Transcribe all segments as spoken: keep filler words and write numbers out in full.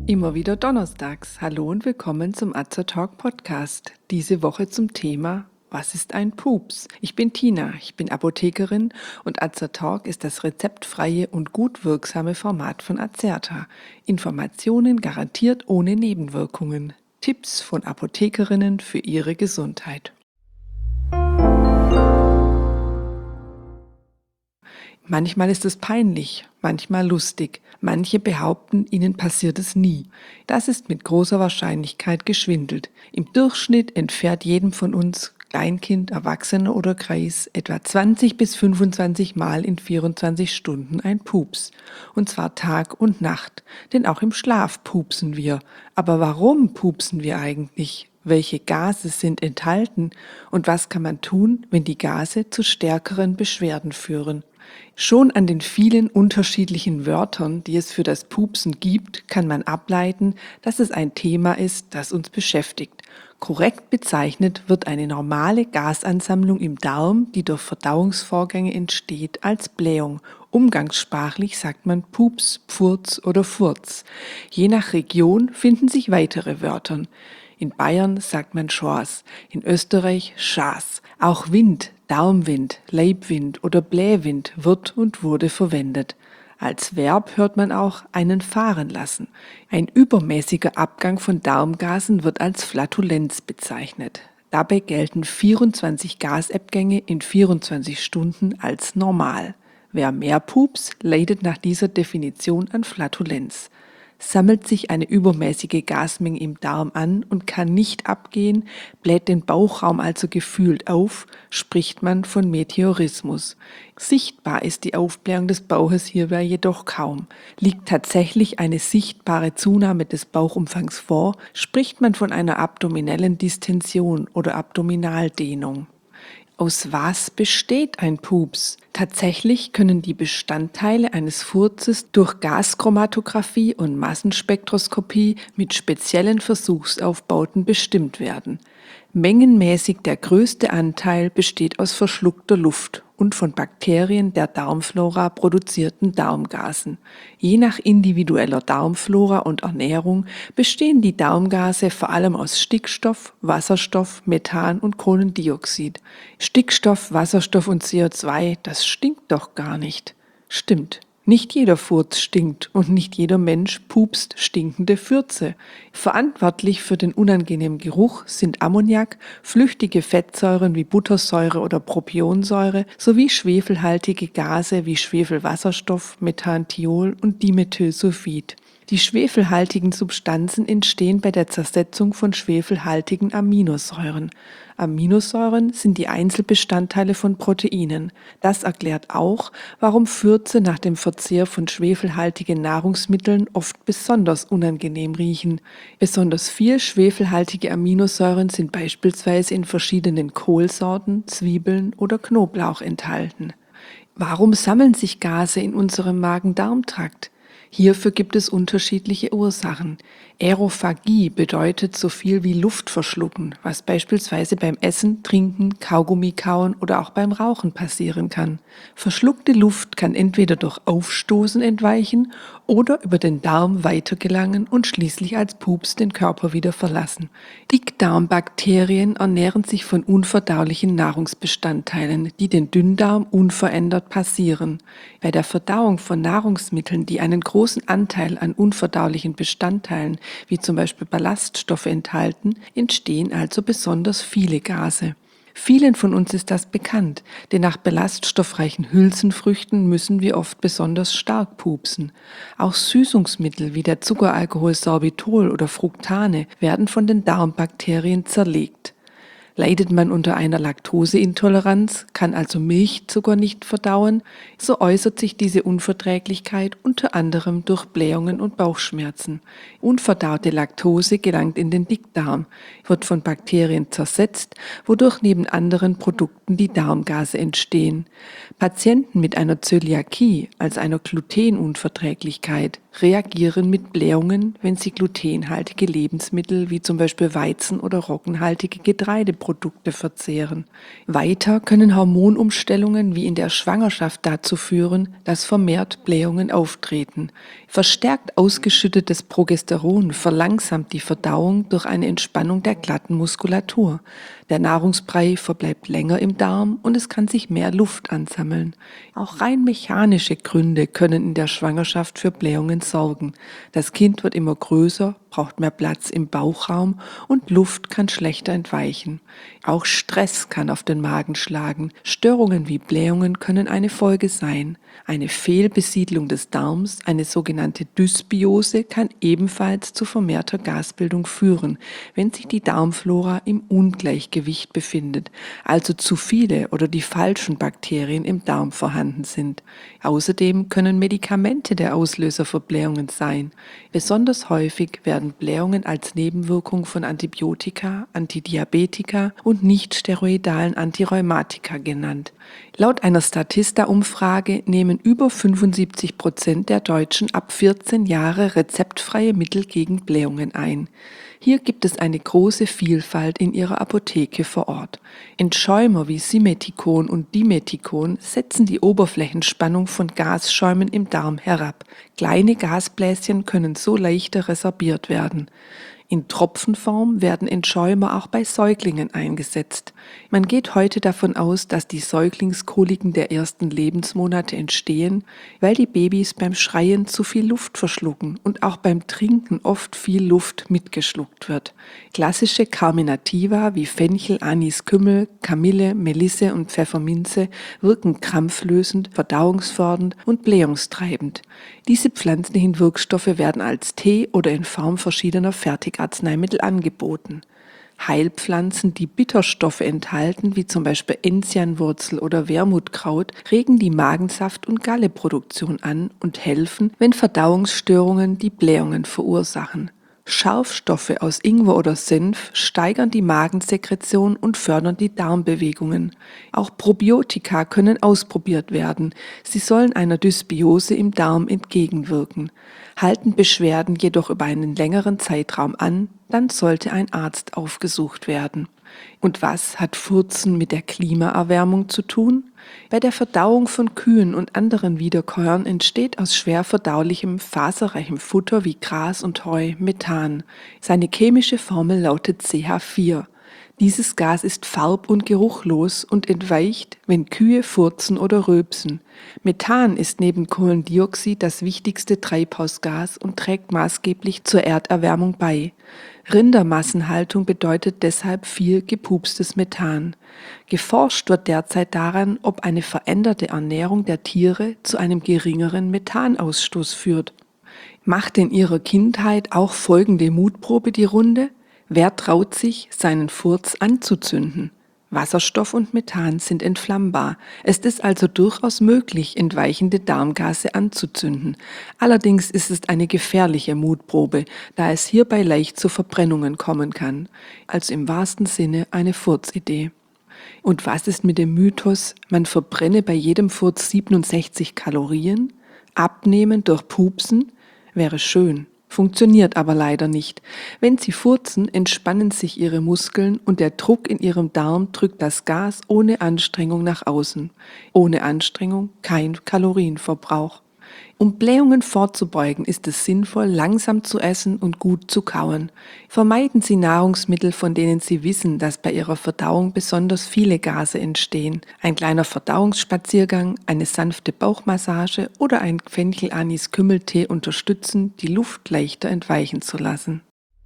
Immer wieder donnerstags. Hallo und willkommen zum Azertalk Podcast. Diese Woche zum Thema: Was ist ein Pups? Ich bin Tina, ich bin Apothekerin und Azertalk ist das rezeptfreie und gut wirksame Format von Azerta. Informationen garantiert ohne Nebenwirkungen. Tipps von Apothekerinnen für ihre Gesundheit. Manchmal ist es peinlich, manchmal lustig. Manche behaupten, ihnen passiert es nie. Das ist mit großer Wahrscheinlichkeit geschwindelt. Im Durchschnitt entfährt jedem von uns, Kleinkind, Erwachsener oder Greis, etwa zwanzig bis fünfundzwanzig Mal in vierundzwanzig Stunden ein Pups. Und zwar Tag und Nacht, denn auch im Schlaf pupsen wir. Aber warum pupsen wir eigentlich? Welche Gase sind enthalten? Und was kann man tun, wenn die Gase zu stärkeren Beschwerden führen? Schon an den vielen unterschiedlichen Wörtern, die es für das Pupsen gibt, kann man ableiten, dass es ein Thema ist, das uns beschäftigt. Korrekt bezeichnet wird eine normale Gasansammlung im Darm, die durch Verdauungsvorgänge entsteht, als Blähung. Umgangssprachlich sagt man Pups, Pfurz oder Furz. Je nach Region finden sich weitere Wörter. In Bayern sagt man Schors, in Österreich Schaas. Auch Wind, Darmwind, Leibwind oder Blähwind wird und wurde verwendet. Als Verb hört man auch einen fahren lassen. Ein übermäßiger Abgang von Darmgasen wird als Flatulenz bezeichnet. Dabei gelten vierundzwanzig Gasabgänge in vierundzwanzig Stunden als normal. Wer mehr pups, leidet nach dieser Definition an Flatulenz. Sammelt sich eine übermäßige Gasmenge im Darm an und kann nicht abgehen, bläht den Bauchraum also gefühlt auf, spricht man von Meteorismus. Sichtbar ist die Aufblähung des Bauches hierbei jedoch kaum. Liegt tatsächlich eine sichtbare Zunahme des Bauchumfangs vor, spricht man von einer abdominellen Distension oder Abdominaldehnung. Aus was besteht ein Pups? Tatsächlich können die Bestandteile eines Furzes durch Gaschromatographie und Massenspektroskopie mit speziellen Versuchsaufbauten bestimmt werden. Mengenmäßig der größte Anteil besteht aus verschluckter Luft und von Bakterien der Darmflora produzierten Darmgasen. Je nach individueller Darmflora und Ernährung bestehen die Darmgase vor allem aus Stickstoff, Wasserstoff, Methan und Kohlendioxid. Stickstoff, Wasserstoff und C O zwei, das stinkt doch gar nicht. Stimmt. Nicht jeder Furz stinkt und nicht jeder Mensch pupst stinkende Fürze. Verantwortlich für den unangenehmen Geruch sind Ammoniak, flüchtige Fettsäuren wie Buttersäure oder Propionsäure sowie schwefelhaltige Gase wie Schwefelwasserstoff, Methantiol und Dimethylsulfid. Die schwefelhaltigen Substanzen entstehen bei der Zersetzung von schwefelhaltigen Aminosäuren. Aminosäuren sind die Einzelbestandteile von Proteinen. Das erklärt auch, warum Fürze nach dem Verzehr von schwefelhaltigen Nahrungsmitteln oft besonders unangenehm riechen. Besonders viel schwefelhaltige Aminosäuren sind beispielsweise in verschiedenen Kohlsorten, Zwiebeln oder Knoblauch enthalten. Warum sammeln sich Gase in unserem Magen-Darm-Trakt? Hierfür gibt es unterschiedliche Ursachen. Aerophagie bedeutet so viel wie Luft verschlucken, was beispielsweise beim Essen, Trinken, Kaugummi kauen oder auch beim Rauchen passieren kann. Verschluckte Luft kann entweder durch Aufstoßen entweichen oder über den Darm weitergelangen und schließlich als Pups den Körper wieder verlassen. Dickdarmbakterien ernähren sich von unverdaulichen Nahrungsbestandteilen, die den Dünndarm unverändert passieren. Bei der Verdauung von Nahrungsmitteln, die einen großen Anteil an unverdaulichen Bestandteilen, wie zum Beispiel Ballaststoffe enthalten, entstehen also besonders viele Gase. Vielen von uns ist das bekannt, denn nach ballaststoffreichen Hülsenfrüchten müssen wir oft besonders stark pupsen. Auch Süßungsmittel wie der Zuckeralkohol Sorbitol oder Fructane werden von den Darmbakterien zerlegt. Leidet man unter einer Laktoseintoleranz, kann also Milchzucker nicht verdauen, so äußert sich diese Unverträglichkeit unter anderem durch Blähungen und Bauchschmerzen. Unverdaute Laktose gelangt in den Dickdarm, wird von Bakterien zersetzt, wodurch neben anderen Produkten die Darmgase entstehen. Patienten mit einer Zöliakie, also einer Glutenunverträglichkeit, reagieren mit Blähungen, wenn sie glutenhaltige Lebensmittel wie zum Beispiel Weizen oder roggenhaltige Getreideprodukte Milchprodukte verzehren. Weiter können Hormonumstellungen wie in der Schwangerschaft dazu führen, dass vermehrt Blähungen auftreten. Verstärkt ausgeschüttetes Progesteron verlangsamt die Verdauung durch eine Entspannung der glatten Muskulatur. Der Nahrungsbrei verbleibt länger im Darm und es kann sich mehr Luft ansammeln. Auch rein mechanische Gründe können in der Schwangerschaft für Blähungen sorgen. Das Kind wird immer größer, braucht mehr Platz im Bauchraum und Luft kann schlechter entweichen. Auch Stress kann auf den Magen schlagen. Störungen wie Blähungen können eine Folge sein. Eine Fehlbesiedlung des Darms, eine sogenannte Dysbiose, kann ebenfalls zu vermehrter Gasbildung führen, wenn sich die Darmflora im Ungleichgewicht befindet, also zu viele oder die falschen Bakterien im Darm vorhanden sind. Außerdem können Medikamente der Auslöser für Blähungen sein. Besonders häufig werden Blähungen als Nebenwirkung von Antibiotika, Antidiabetika und nicht-steroidalen Antirheumatika genannt. Laut einer Statista-Umfrage nehmen über fünfundsiebzig Prozent der Deutschen ab vierzehn Jahre rezeptfreie Mittel gegen Blähungen ein. Hier gibt es eine große Vielfalt in ihrer Apotheke vor Ort. Entschäumer wie Simethicon und Dimethicon setzen die Oberflächenspannung von Gasschäumen im Darm herab. Kleine Gasbläschen können so leichter resorbiert werden. In Tropfenform werden Entschäumer auch bei Säuglingen eingesetzt. Man geht heute davon aus, dass die Säuglingskoliken der ersten Lebensmonate entstehen, weil die Babys beim Schreien zu viel Luft verschlucken und auch beim Trinken oft viel Luft mitgeschluckt wird. Klassische Carminativa wie Fenchel, Anis, Kümmel, Kamille, Melisse und Pfefferminze wirken krampflösend, verdauungsfördernd und blähungstreibend. Diese pflanzlichen Wirkstoffe werden als Tee oder in Form verschiedener Fertigarzneimittel angeboten. Heilpflanzen, die Bitterstoffe enthalten, wie zum Beispiel Enzianwurzel oder Wermutkraut, regen die Magensaft- und Galleproduktion an und helfen, wenn Verdauungsstörungen die Blähungen verursachen. Scharfstoffe aus Ingwer oder Senf steigern die Magensekretion und fördern die Darmbewegungen. Auch Probiotika können ausprobiert werden. Sie sollen einer Dysbiose im Darm entgegenwirken. Halten Beschwerden jedoch über einen längeren Zeitraum an, dann sollte ein Arzt aufgesucht werden. Und was hat Furzen mit der Klimaerwärmung zu tun? Bei der Verdauung von Kühen und anderen Wiederkäuern entsteht aus schwer verdaulichem, faserreichem Futter wie Gras und Heu Methan. Seine chemische Formel lautet C H vier. Dieses Gas ist farb- und geruchlos und entweicht, wenn Kühe furzen oder rülpsen. Methan ist neben Kohlendioxid das wichtigste Treibhausgas und trägt maßgeblich zur Erderwärmung bei. Rindermassenhaltung bedeutet deshalb viel gepupstes Methan. Geforscht wird derzeit daran, ob eine veränderte Ernährung der Tiere zu einem geringeren Methanausstoß führt. Macht in ihrer Kindheit auch folgende Mutprobe die Runde? Wer traut sich, seinen Furz anzuzünden? Wasserstoff und Methan sind entflammbar. Es ist also durchaus möglich, entweichende Darmgase anzuzünden. Allerdings ist es eine gefährliche Mutprobe, da es hierbei leicht zu Verbrennungen kommen kann. Also im wahrsten Sinne eine Furzidee. Und was ist mit dem Mythos, man verbrenne bei jedem Furz siebenundsechzig Kalorien? Abnehmen durch Pupsen? Wäre schön. Funktioniert aber leider nicht. Wenn Sie furzen, entspannen sich Ihre Muskeln und der Druck in Ihrem Darm drückt das Gas ohne Anstrengung nach außen. Ohne Anstrengung kein Kalorienverbrauch. Um Blähungen vorzubeugen, ist es sinnvoll, langsam zu essen und gut zu kauen. Vermeiden Sie Nahrungsmittel, von denen Sie wissen, dass bei ihrer Verdauung besonders viele Gase entstehen. Ein kleiner Verdauungsspaziergang, eine sanfte Bauchmassage oder ein Fenchel-Anis-Kümmeltee unterstützen, die Luft leichter entweichen zu lassen.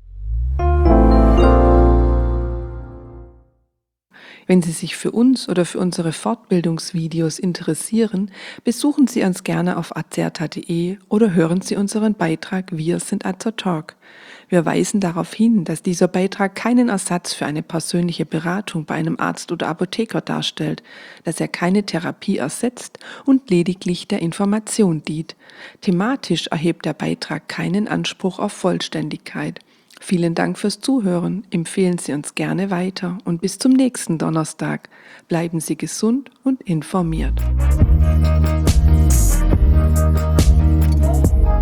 Wenn Sie sich für uns oder für unsere Fortbildungsvideos interessieren, besuchen Sie uns gerne auf azerta punkt de oder hören Sie unseren Beitrag Wir sind Azertalk. Wir weisen darauf hin, dass dieser Beitrag keinen Ersatz für eine persönliche Beratung bei einem Arzt oder Apotheker darstellt, dass er keine Therapie ersetzt und lediglich der Information dient. Thematisch erhebt der Beitrag keinen Anspruch auf Vollständigkeit. Vielen Dank fürs Zuhören, empfehlen Sie uns gerne weiter und bis zum nächsten Donnerstag. Bleiben Sie gesund und informiert.